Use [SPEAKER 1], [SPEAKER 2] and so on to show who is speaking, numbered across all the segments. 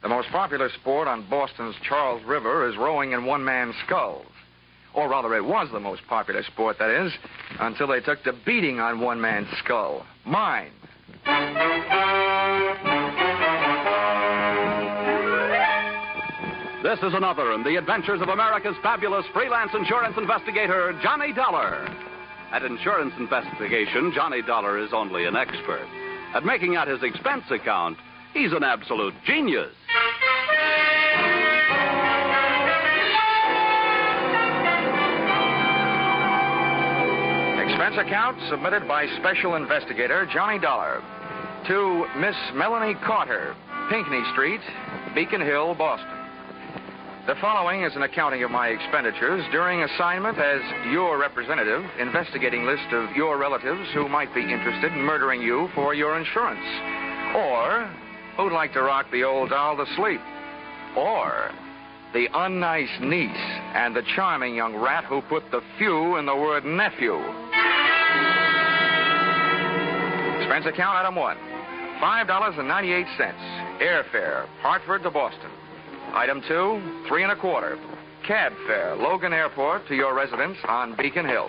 [SPEAKER 1] The most popular sport on Boston's Charles River is rowing in one-man sculls. Or rather, it was the most popular sport, that is, until they took to beating on one-man's skull. Mine.
[SPEAKER 2] This is another in the adventures of America's fabulous freelance insurance investigator, Johnny Dollar. At insurance investigation, Johnny Dollar is only an expert. At making out his expense account, he's an absolute genius.
[SPEAKER 1] Expense account submitted by Special Investigator Johnny Dollar to Miss Melanie Carter, Pinckney Street, Beacon Hill, Boston. The following is an accounting of my expenditures during assignment as your representative, investigating list of your relatives who might be interested in murdering you for your insurance, or who'd like to rock the old doll to sleep, or the unnice niece and the charming young rat who put the few in the word nephew. Expense account item 1, $5.98, airfare, Hartford to Boston. Item 2, $3 1/4, cab fare, Logan Airport to your residence on Beacon Hill.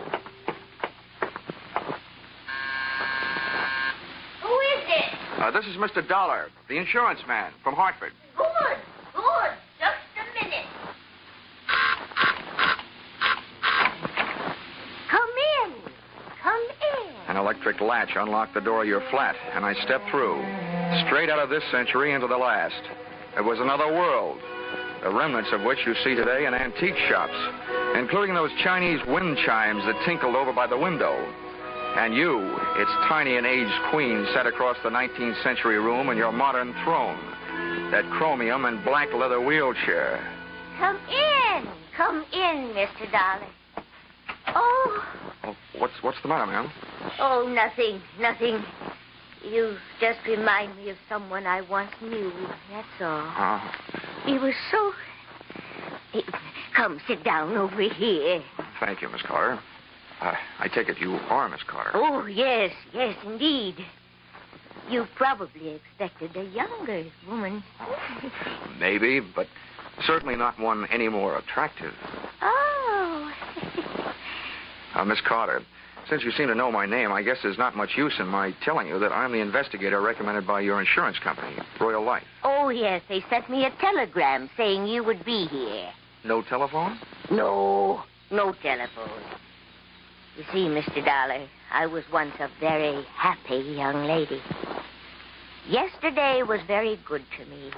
[SPEAKER 3] Who is it?
[SPEAKER 1] This is Mr. Dollar, the insurance man from Hartford.
[SPEAKER 3] Good. Just a minute. Come in.
[SPEAKER 1] An electric latch unlocked the door of your flat, and I stepped through, straight out of this century into the last. It was another world, the remnants of which you see today in antique shops, including those Chinese wind chimes that tinkled over by the window. And you, its tiny and aged queen, sat across the 19th century room in your modern throne, that chromium and black leather wheelchair.
[SPEAKER 3] Come in, Mr. Dollar. Oh,
[SPEAKER 1] what's the matter, ma'am?
[SPEAKER 3] Oh, nothing. You just remind me of someone I once knew, that's all. He was so... Come, sit down over here.
[SPEAKER 1] Thank you, Miss Carter. I take it you are Miss Carter.
[SPEAKER 3] Oh, yes, indeed. You probably expected a younger woman.
[SPEAKER 1] Maybe, but certainly not one any more attractive.
[SPEAKER 3] Oh.
[SPEAKER 1] Miss Carter, since you seem to know my name, I guess there's not much use in my telling you that I'm the investigator recommended by your insurance company, Royal Life.
[SPEAKER 3] Oh, yes, they sent me a telegram saying you would be here.
[SPEAKER 1] No telephone?
[SPEAKER 3] No telephone. You see, Mr. Dollar, I was once a very happy young lady. Yesterday was very good to me.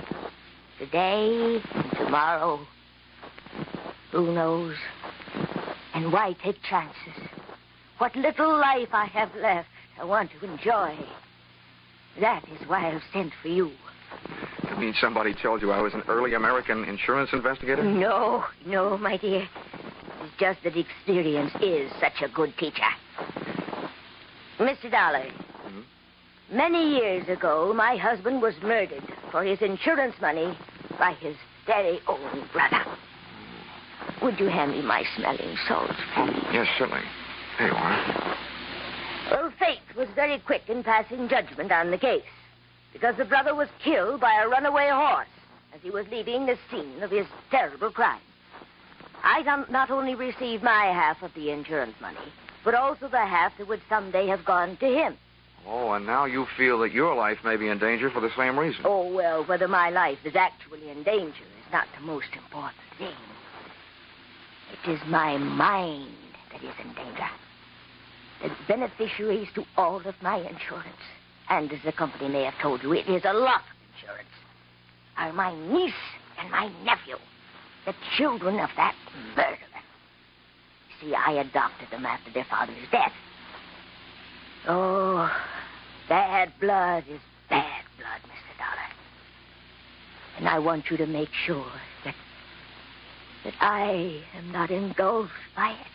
[SPEAKER 3] Today and tomorrow, who knows? And why take chances? What little life I have left, I want to enjoy. That is why I've sent for you.
[SPEAKER 1] You mean somebody told you I was an early American insurance investigator?
[SPEAKER 3] No, my dear. It's just that experience is such a good teacher. Mr. Dollar, many years ago, my husband was murdered for his insurance money by his very own brother. Would you hand me my smelling salts, please?
[SPEAKER 1] Yes, certainly. Here you are.
[SPEAKER 3] Well, fate was very quick in passing judgment on the case, because the brother was killed by a runaway horse as he was leaving the scene of his terrible crime. I not only received my half of the insurance money, but also the half that would someday have gone to him.
[SPEAKER 1] Oh, and now you feel that your life may be in danger for the same reason.
[SPEAKER 3] Oh, well, whether my life is actually in danger is not the most important thing. It is my mind that is in danger. The beneficiaries to all of my insurance, and as the company may have told you, it is a lot of insurance, are my niece and my nephew, the children of that murderer. See, I adopted them after their father's death. Oh, bad blood is bad blood, Mr. Dollar. And I want you to make sure that I am not engulfed by it.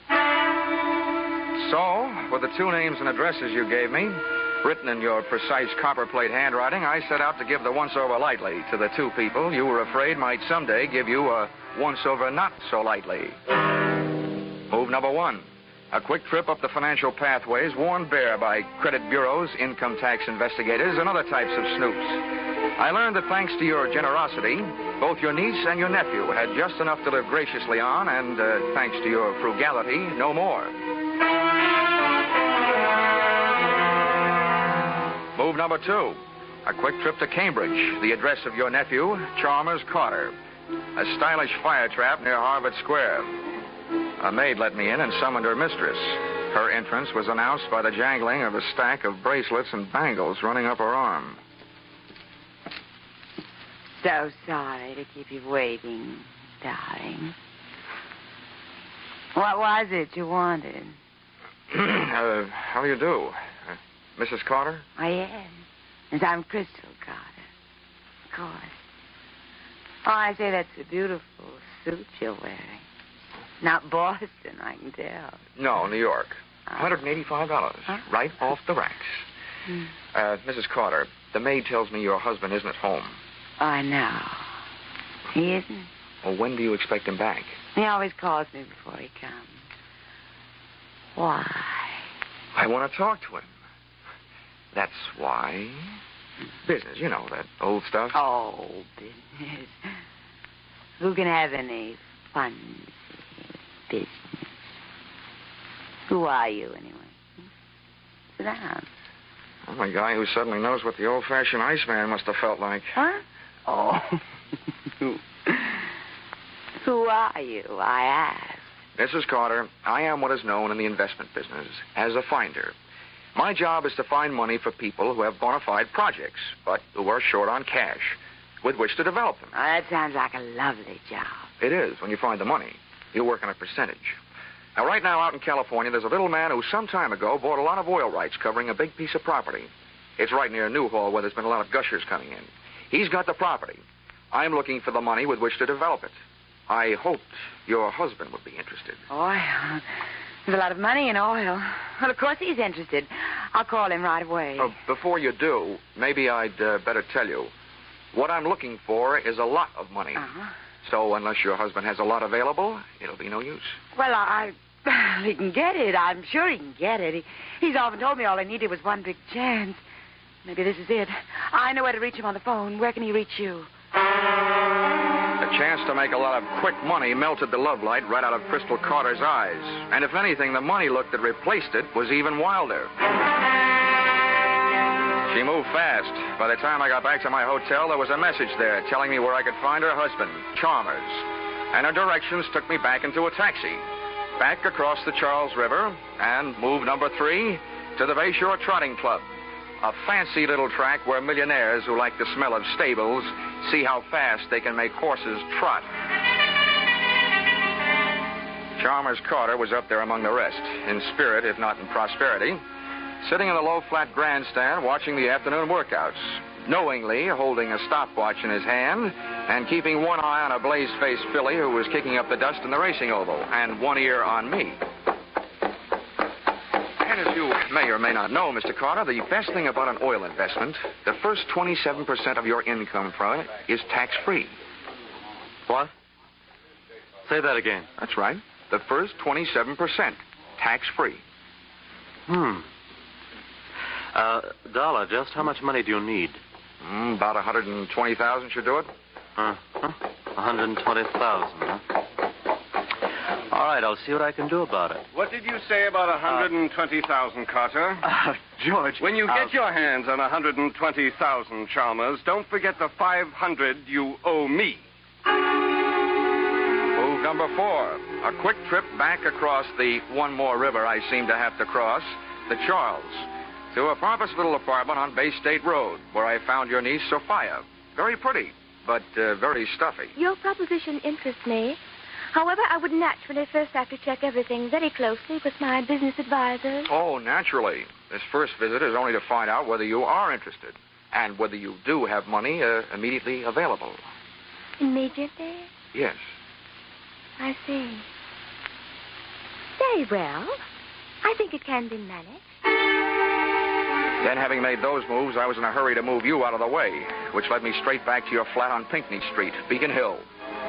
[SPEAKER 1] So, with the two names and addresses you gave me, written in your precise copperplate handwriting, I set out to give the once-over lightly to the two people you were afraid might someday give you a once-over not so lightly. Move number 1, a quick trip up the financial pathways worn bare by credit bureaus, income tax investigators, and other types of snoops. I learned that thanks to your generosity, both your niece and your nephew had just enough to live graciously on, and thanks to your frugality, no more. Move number 2, a quick trip to Cambridge, the address of your nephew, Chalmers Carter, a stylish fire trap near Harvard Square. A maid let me in and summoned her mistress. Her entrance was announced by the jangling of a stack of bracelets and bangles running up her arm.
[SPEAKER 4] So sorry to keep you waiting, darling. What was it you wanted?
[SPEAKER 1] How do you do? Mrs. Carter?
[SPEAKER 4] I am. Yes, I'm Crystal Carter. Of course. Oh, I say that's a beautiful suit you're wearing. Not Boston, I can tell.
[SPEAKER 1] No, New York. $185.
[SPEAKER 4] Huh?
[SPEAKER 1] Right off the racks. Mrs. Carter, the maid tells me your husband isn't at home.
[SPEAKER 4] I know. He isn't?
[SPEAKER 1] Well, when do you expect him back?
[SPEAKER 4] He always calls me before he comes. Why?
[SPEAKER 1] I want to talk to him. That's why. Business, you know, that old stuff.
[SPEAKER 4] Oh, business. Who can have any fun business? Who are you, anyway? Sit down.
[SPEAKER 1] I'm a guy who suddenly knows what the old-fashioned Iceman must have felt like.
[SPEAKER 4] Huh? Oh. Who are you, I ask?
[SPEAKER 1] Mrs. Carter, I am what is known in the investment business as a finder. My job is to find money for people who have bona fide projects, but who are short on cash, with which to develop them.
[SPEAKER 4] Oh, that sounds like a lovely job.
[SPEAKER 1] It is, when you find the money. You work on a percentage. Now, right now, out in California, there's a little man who some time ago bought a lot of oil rights covering a big piece of property. It's right near Newhall, where there's been a lot of gushers coming in. He's got the property. I'm looking for the money with which to develop it. I hoped your husband would be interested.
[SPEAKER 4] Oil? There's a lot of money in oil. Well, of course he's interested. I'll call him right away.
[SPEAKER 1] Before you do, maybe I'd better tell you. What I'm looking for is a lot of money.
[SPEAKER 4] Uh-huh.
[SPEAKER 1] So unless your husband has a lot available, it'll be no use.
[SPEAKER 4] Well, he can get it. I'm sure he can get it. He's often told me all I needed was one big chance. Maybe this is it. I know where to reach him on the phone. Where can he reach you?
[SPEAKER 1] The chance to make a lot of quick money melted the love light right out of Crystal Carter's eyes. And if anything, the money look that replaced it was even wilder. She moved fast. By the time I got back to my hotel, there was a message there telling me where I could find her husband, Chalmers. And her directions took me back into a taxi, back across the Charles River, and move number 3 to the Bayshore Trotting Club, a fancy little track where millionaires who like the smell of stables see how fast they can make horses trot. Chalmers Carter was up there among the rest, in spirit if not in prosperity, sitting in the low flat grandstand watching the afternoon workouts, knowingly holding a stopwatch in his hand and keeping one eye on a blaze-faced filly who was kicking up the dust in the racing oval, and one ear on me. And as you may or may not know, Mr. Carter, the best thing about an oil investment, the first 27% of your income from it is tax-free.
[SPEAKER 5] What? Say that again.
[SPEAKER 1] That's right. The first 27%, tax-free.
[SPEAKER 5] Dollar, just how much money do you need?
[SPEAKER 1] About $120,000 should do it.
[SPEAKER 5] 120,000, huh? All right, I'll see what I can do about it.
[SPEAKER 6] What did you say about 120,000, Carter?
[SPEAKER 5] George.
[SPEAKER 6] When you get your hands on 120,000, Chalmers, don't forget the 500 you owe me.
[SPEAKER 1] Move number 4. A quick trip back across the one more river I seem to have to cross, the Charles, to a pompous little apartment on Bay State Road, where I found your niece, Sophia. Very pretty, but very stuffy.
[SPEAKER 7] Your proposition interests me. However, I would naturally first have to check everything very closely with my business advisors.
[SPEAKER 1] Oh, naturally. This first visit is only to find out whether you are interested and whether you do have money immediately available.
[SPEAKER 7] Immediately?
[SPEAKER 1] Yes.
[SPEAKER 7] I see. Very well. I think it can be managed.
[SPEAKER 1] Then, having made those moves, I was in a hurry to move you out of the way, which led me straight back to your flat on Pinckney Street, Beacon Hill.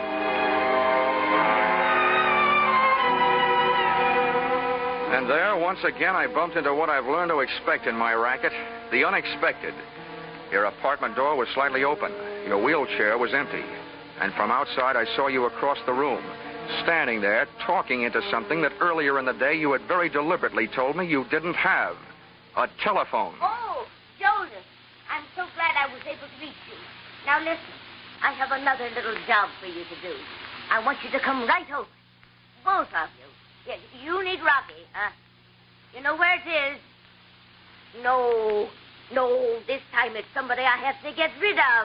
[SPEAKER 1] And there, once again, I bumped into what I've learned to expect in my racket, the unexpected. Your apartment door was slightly open. Your wheelchair was empty. And from outside, I saw you across the room, standing there, talking into something that earlier in the day you had very deliberately told me you didn't have. A telephone.
[SPEAKER 3] Oh, Joseph, I'm so glad I was able to reach you. Now listen, I have another little job for you to do. I want you to come right over. Both of you. Yeah, you need Rocky, huh? You know where it is? No, this time it's somebody I have to get rid of.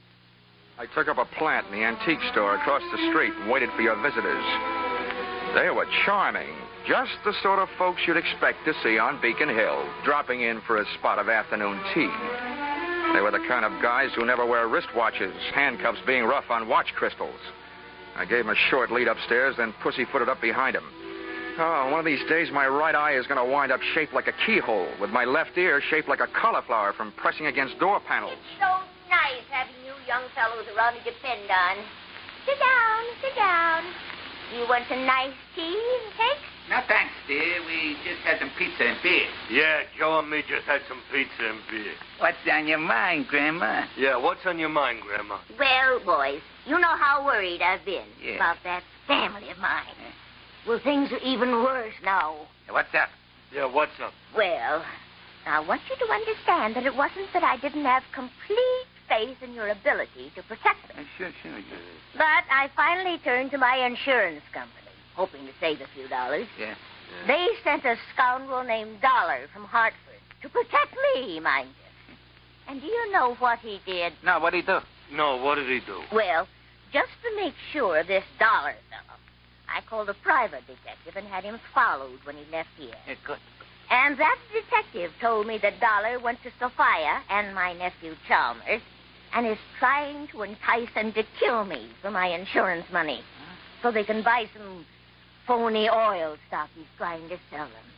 [SPEAKER 1] I took up a plant in the antique store across the street and waited for your visitors. They were charming. Just the sort of folks you'd expect to see on Beacon Hill, dropping in for a spot of afternoon tea. They were the kind of guys who never wear wristwatches, handcuffs being rough on watch crystals. I gave him a short lead upstairs, then pussyfooted up behind him. Oh, one of these days my right eye is going to wind up shaped like a keyhole, with my left ear shaped like a cauliflower from pressing against door panels.
[SPEAKER 3] It's so nice having you young fellows around to depend on. Sit down, sit down. You want some nice tea and cake?
[SPEAKER 8] No, thanks, dear. We just had some pizza and beer.
[SPEAKER 9] Yeah, Joe and me just had some pizza and beer.
[SPEAKER 8] What's on your mind, Grandma?
[SPEAKER 9] Yeah, what's on your mind, Grandma?
[SPEAKER 3] Well, boys, you know how worried I've been about that family of mine. Well, things are even worse now.
[SPEAKER 8] What's up?
[SPEAKER 9] Yeah, what's up?
[SPEAKER 3] Well, I want you to understand that it wasn't that I didn't have complete faith in your ability to protect me.
[SPEAKER 8] Sure.
[SPEAKER 3] But I finally turned to my insurance company, hoping to save a few dollars.
[SPEAKER 8] Yeah.
[SPEAKER 3] They sent a scoundrel named Dollar from Hartford to protect me, mind you. And do you know what he did?
[SPEAKER 8] No, what'd he do?
[SPEAKER 9] No, what did he do?
[SPEAKER 3] Well, just to make sure of this Dollar fellow, I called a private detective and had him followed when he left here.
[SPEAKER 8] Yeah, good.
[SPEAKER 3] And that detective told me that Dollar went to Sophia and my nephew Chalmers and is trying to entice them to kill me for my insurance money so they can buy some phony oil stock he's trying to sell them.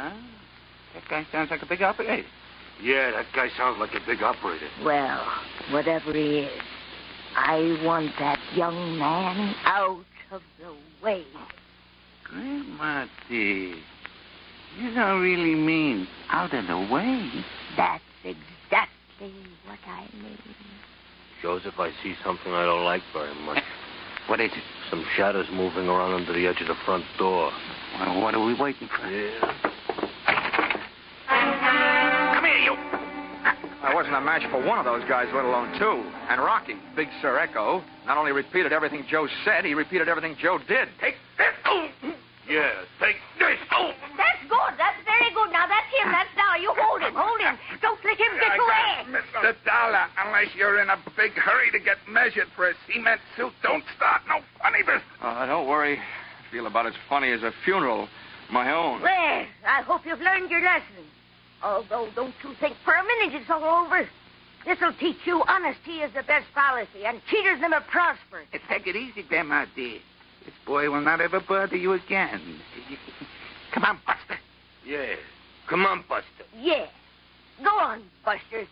[SPEAKER 8] That guy sounds like a big operator.
[SPEAKER 9] Yeah, that guy sounds like a big operator.
[SPEAKER 3] Well, whatever he is, I want that young man out of the way.
[SPEAKER 8] Grandma, dear, you don't really mean out of the way.
[SPEAKER 3] That's exactly what I mean.
[SPEAKER 9] Joseph, I see something I don't like very much.
[SPEAKER 8] What is it?
[SPEAKER 9] Some shadows moving around under the edge of the front door.
[SPEAKER 8] Well, what are we waiting for?
[SPEAKER 9] Yeah.
[SPEAKER 8] Come here, you.
[SPEAKER 1] I wasn't a match for one of those guys, let alone two. And Rocky, Big Sir Echo, not only repeated everything Joe said, he repeated everything Joe did.
[SPEAKER 8] Take this. Oh.
[SPEAKER 9] Yeah, take this.
[SPEAKER 8] Oh.
[SPEAKER 3] That's good. That's very good. Now, that's him. That's Dollar. You hold him. Hold him. Don't let him get away.
[SPEAKER 8] Mr. Dollar, unless you're in a big hurry to get measured for a cement suit, don't start no funny business.
[SPEAKER 1] Don't worry. I feel about as funny as a funeral. My own.
[SPEAKER 3] Well, I hope you've learned your lesson. Although, don't you think for a minute it's all over. This'll teach you honesty is the best policy, and cheaters never prosper.
[SPEAKER 8] Take it easy, Grandma, dear. This boy will not ever bother you again. Come on, Buster.
[SPEAKER 9] Yeah. Come on, Buster.
[SPEAKER 3] Yeah. Go on, Buster.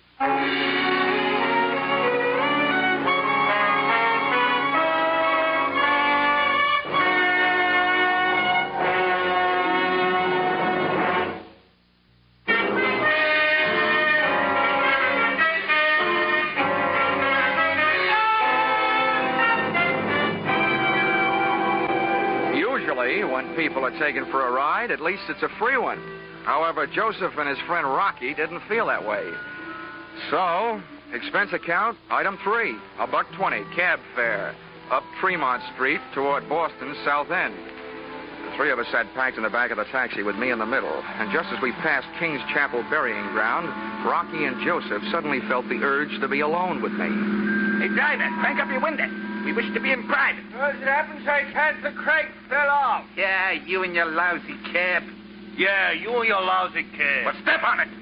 [SPEAKER 1] When people are taken for a ride, at least it's a free one. However, Joseph and his friend Rocky didn't feel that way. So, expense account, item 3, $1.20, cab fare, up Tremont Street toward Boston's South End. The three of us sat packed in the back of the taxi with me in the middle. And just as we passed King's Chapel burying ground, Rocky and Joseph suddenly felt the urge to be alone with me.
[SPEAKER 8] Hey, driver, crank up your window. We wish to be in private.
[SPEAKER 10] As it happens, I can't. The crank fell off.
[SPEAKER 8] Yeah, you and your lousy cab.
[SPEAKER 9] Yeah, you and your lousy kid.
[SPEAKER 8] Well, step on it.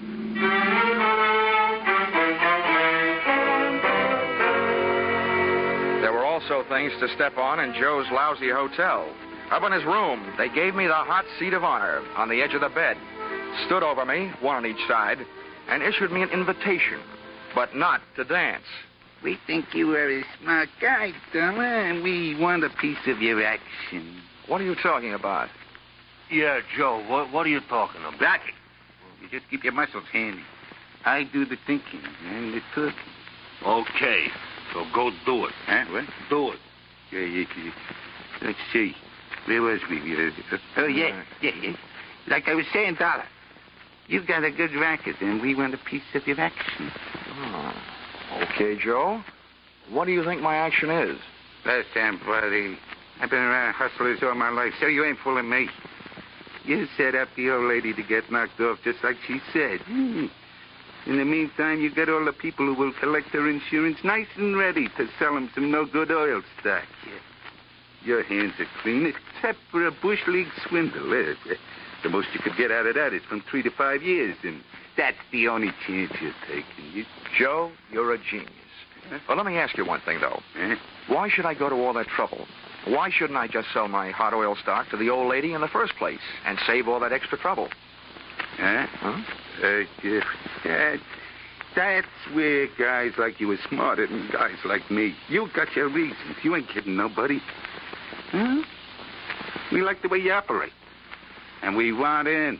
[SPEAKER 1] There were also things to step on in Joe's lousy hotel. Up in his room, they gave me the hot seat of honor on the edge of the bed, stood over me, one on each side, and issued me an invitation, but not to dance.
[SPEAKER 8] We think you are a smart guy, Dollar, and we want a piece of your action.
[SPEAKER 1] What are you talking about?
[SPEAKER 9] Yeah, Joe, what are you talking about?
[SPEAKER 8] Rocky, you just keep your muscles handy. I do the thinking and the talking.
[SPEAKER 9] Okay, so go do it.
[SPEAKER 8] Huh? What?
[SPEAKER 9] Do it.
[SPEAKER 8] Yeah. Let's see. Where was we? Oh, yeah. Like I was saying, Dollar, you've got a good racket, and we want a piece of your action.
[SPEAKER 1] Oh. Okay, Joe. What do you think my action is?
[SPEAKER 8] Listen, buddy, I've been around hustlers all my life, so you ain't fooling me. You set up the old lady to get knocked off just like she said. In the meantime, you get all the people who will collect her insurance nice and ready to sell them some no-good oil stock. Your hands are clean, except for a bush league swindle. The most you could get out of that is from 3 to 5 years, and that's the only chance you're taking.
[SPEAKER 1] Joe, you're a genius. Huh? Well, let me ask you one thing, though.
[SPEAKER 8] Huh?
[SPEAKER 1] Why should I go to all that trouble? Why shouldn't I just sell my hot oil stock to the old lady in the first place and save all that extra trouble?
[SPEAKER 8] Huh? That's where guys like you are smarter than guys like me. You got your reasons. You ain't kidding nobody. Huh? We like the way you operate. And we want in.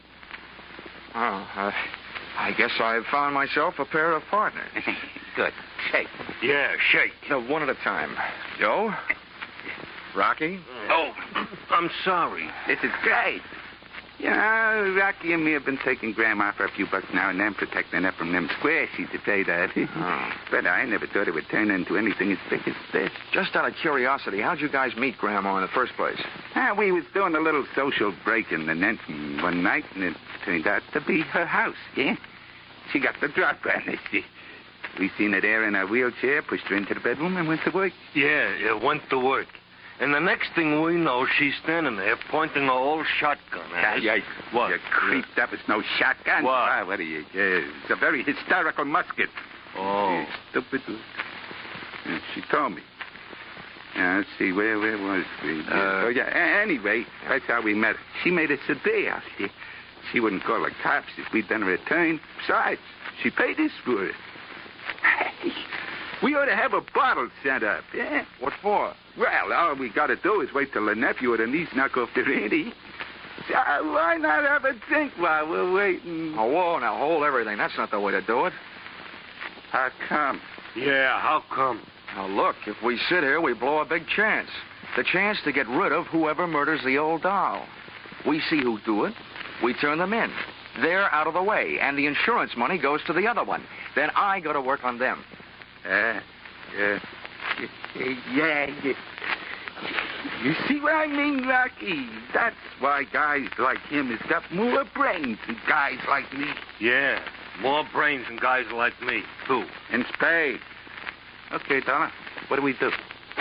[SPEAKER 1] I guess I've found myself a pair of partners.
[SPEAKER 8] Good. Shake.
[SPEAKER 9] Yeah, shake.
[SPEAKER 1] No, one at a time. Joe? Rocky?
[SPEAKER 9] Oh, I'm sorry.
[SPEAKER 8] This is great. Yeah, Rocky and me have been taking Grandma for a few bucks now and then, protecting her from them squares she'd say that. But I never thought it would turn into anything as big as this.
[SPEAKER 1] Just out of curiosity, how'd you guys meet Grandma in the first place?
[SPEAKER 8] We was doing a little social break in the net one night, and it turned out to be her house, yeah? She got the drop on us. We seen her there in her wheelchair, pushed her into the bedroom, and went to work.
[SPEAKER 9] Yeah, went to work. And the next thing we know, she's standing there pointing an old shotgun at us. What?
[SPEAKER 8] You creeped up. It's no shotgun.
[SPEAKER 9] What?
[SPEAKER 8] What are you? It's a very hysterical musket.
[SPEAKER 9] Oh.
[SPEAKER 8] Stupid. Yeah, she told me. Let's see, where was we? Anyway, that's how we met her. She made us a deal. She wouldn't call the cops if we'd done her a turn. Besides, she paid us for it. We ought to have a bottle set up, yeah?
[SPEAKER 1] What for?
[SPEAKER 8] Well, all we got to do is wait till the nephew or the niece knock off their ante. Why not have a drink while we're waiting?
[SPEAKER 1] Oh, whoa, now hold everything. That's not the way to do it.
[SPEAKER 8] How come?
[SPEAKER 9] Yeah, how come?
[SPEAKER 1] Now, look, if we sit here, we blow a big chance. The chance to get rid of whoever murders the old doll. We see who do it. We turn them in. They're out of the way, and the insurance money goes to the other one. Then I go to work on them.
[SPEAKER 8] You see what I mean, Rocky? That's why guys like him has got more brains than guys like me.
[SPEAKER 9] Yeah, more brains than guys like me, too.
[SPEAKER 8] And spades. Okay, Dollar, what do we do?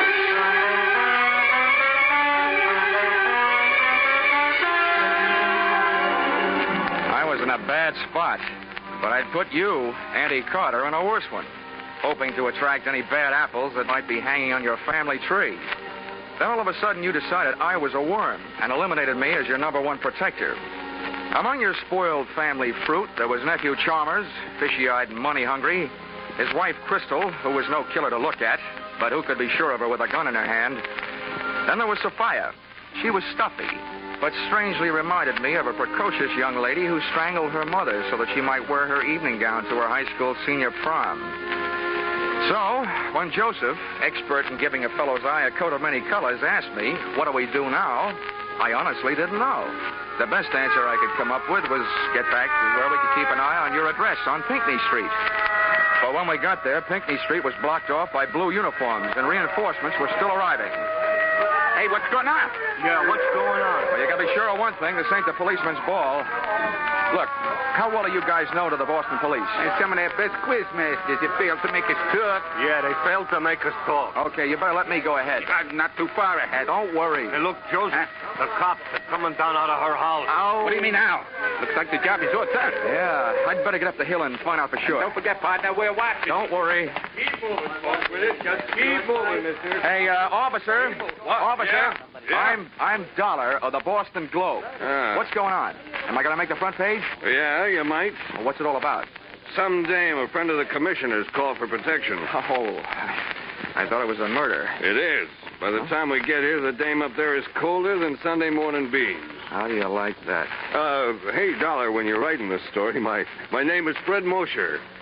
[SPEAKER 1] I was in a bad spot, but I'd put you, Auntie Carter, in a worse one, hoping to attract any bad apples that might be hanging on your family tree. Then all of a sudden you decided I was a worm and eliminated me as your #1 protector. Among your spoiled family fruit, there was nephew Chalmers, fishy-eyed and money-hungry, his wife Crystal, who was no killer to look at, but who could be sure of her with a gun in her hand. Then there was Sophia. She was stuffy, but strangely reminded me of a precocious young lady who strangled her mother so that she might wear her evening gown to her high school senior prom. So, when Joseph, expert in giving a fellow's eye a coat of many colors, asked me, what do we do now? I honestly didn't know. The best answer I could come up with was get back to where we could keep an eye on your address on Pinckney Street. But when we got there, Pinckney Street was blocked off by blue uniforms, and reinforcements were still arriving.
[SPEAKER 8] Hey, what's going on?
[SPEAKER 9] Yeah, what's going on?
[SPEAKER 1] Well, you can be sure of one thing. This ain't the policeman's ball. Look, how well do you guys know to the Boston police?
[SPEAKER 8] Some of their best quiz masters have failed to make us talk.
[SPEAKER 9] Yeah, they failed to make us talk.
[SPEAKER 1] Okay, you better let me go ahead.
[SPEAKER 8] Not too far ahead.
[SPEAKER 1] Don't worry.
[SPEAKER 9] Hey, look, Joseph, the cops are coming down out of her house.
[SPEAKER 8] Oh. What do you mean now? Looks like the job is all done.
[SPEAKER 1] Yeah, I'd better get up the hill and find out for sure.
[SPEAKER 8] Don't forget, partner, we're watching.
[SPEAKER 1] Don't worry.
[SPEAKER 10] Keep moving, folks, with it. Just keep moving, mister.
[SPEAKER 1] Hey, officer.
[SPEAKER 10] What?
[SPEAKER 1] Officer.
[SPEAKER 10] Yeah?
[SPEAKER 1] I'm Dollar of the Boston Globe. What's going on? Am I going to make the front page?
[SPEAKER 6] Yeah, you might.
[SPEAKER 1] Well, what's it all about?
[SPEAKER 6] Some dame, a friend of the commissioner's, called for protection.
[SPEAKER 1] Oh, I thought it was a murder.
[SPEAKER 6] It is. By the time we get here, the dame up there is colder than Sunday morning beans.
[SPEAKER 1] How do you like that?
[SPEAKER 6] Hey, Dollar, when you're writing this story, my name is Fred Mosher.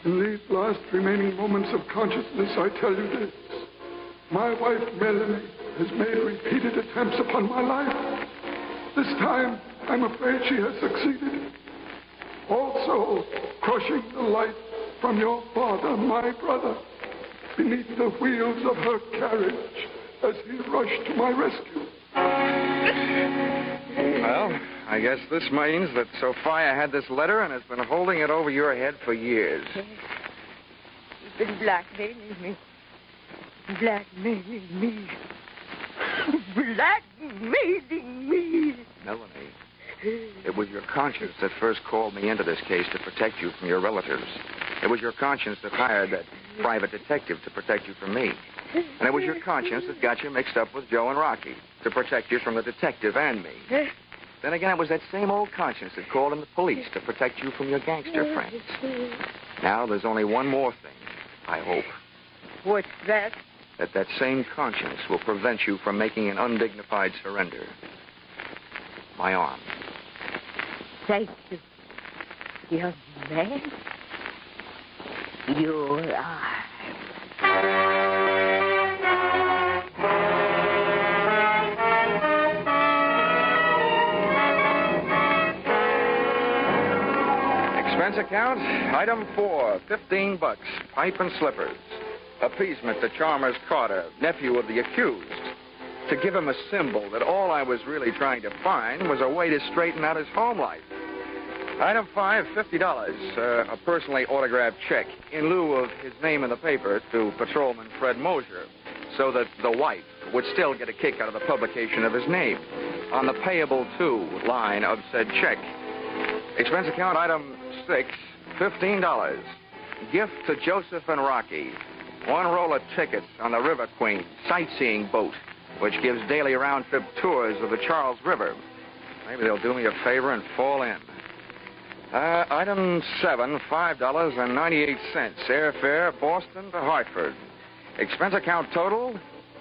[SPEAKER 11] In these last remaining moments of consciousness, I tell you this. My wife, Melanie, has made repeated attempts upon my life. This time, I'm afraid she has succeeded. Also, crushing the life from your father, my brother, beneath the wheels of her carriage as he rushed to my rescue.
[SPEAKER 1] Well, I guess this means that Sophia had this letter and has been holding it over your head for years.
[SPEAKER 3] He's been blackmailing me. Blackmailing me. Blackmailing me.
[SPEAKER 1] Melanie, it was your conscience that first called me into this case to protect you from your relatives. It was your conscience that hired that private detective to protect you from me. And it was your conscience that got you mixed up with Joe and Rocky to protect you from the detective and me. Then again, it was that same old conscience that called in the police to protect you from your gangster friends. Now, there's only one more thing, I hope.
[SPEAKER 3] What's that?
[SPEAKER 1] That same conscience will prevent you from making an undignified surrender. My arm.
[SPEAKER 3] Thank you, young man. Your arm.
[SPEAKER 1] Expense account, item 4, $15, pipe and slippers. Appeasement to Chalmers Carter, nephew of the accused. To give him a symbol that all I was really trying to find was a way to straighten out his home life. Item 5, $50, a personally autographed check in lieu of his name in the paper to Patrolman Fred Mosier, so that the wife would still get a kick out of the publication of his name on the payable to line of said check. Expense account, item 6, $15. Gift to Joseph and Rocky. 1 roll of tickets on the River Queen sightseeing boat, which gives daily round-trip tours of the Charles River. Maybe they'll do me a favor and fall in. Item 7, $5.98. Airfare, Boston to Hartford. Expense account total?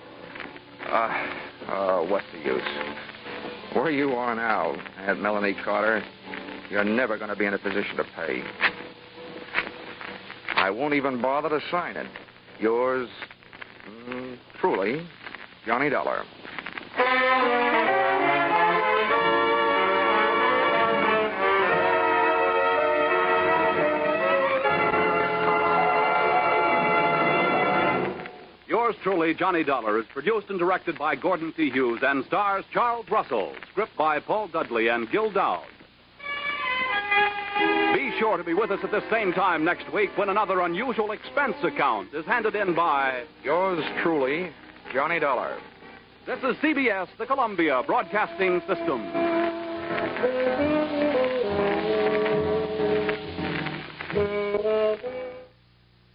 [SPEAKER 1] What's the use? Where you are now, Aunt Melanie Carter, you're never going to be in a position to pay. I won't even bother to sign it. Yours, truly, Johnny Dollar.
[SPEAKER 2] Yours truly, Johnny Dollar, is produced and directed by Gordon T. Hughes and stars Charles Russell. Script by Paul Dudley and Gil Dowd. Be sure to be with us at the same time next week when another unusual expense account is handed in by...
[SPEAKER 1] Yours truly, Johnny Dollar.
[SPEAKER 2] This is CBS, the Columbia Broadcasting System.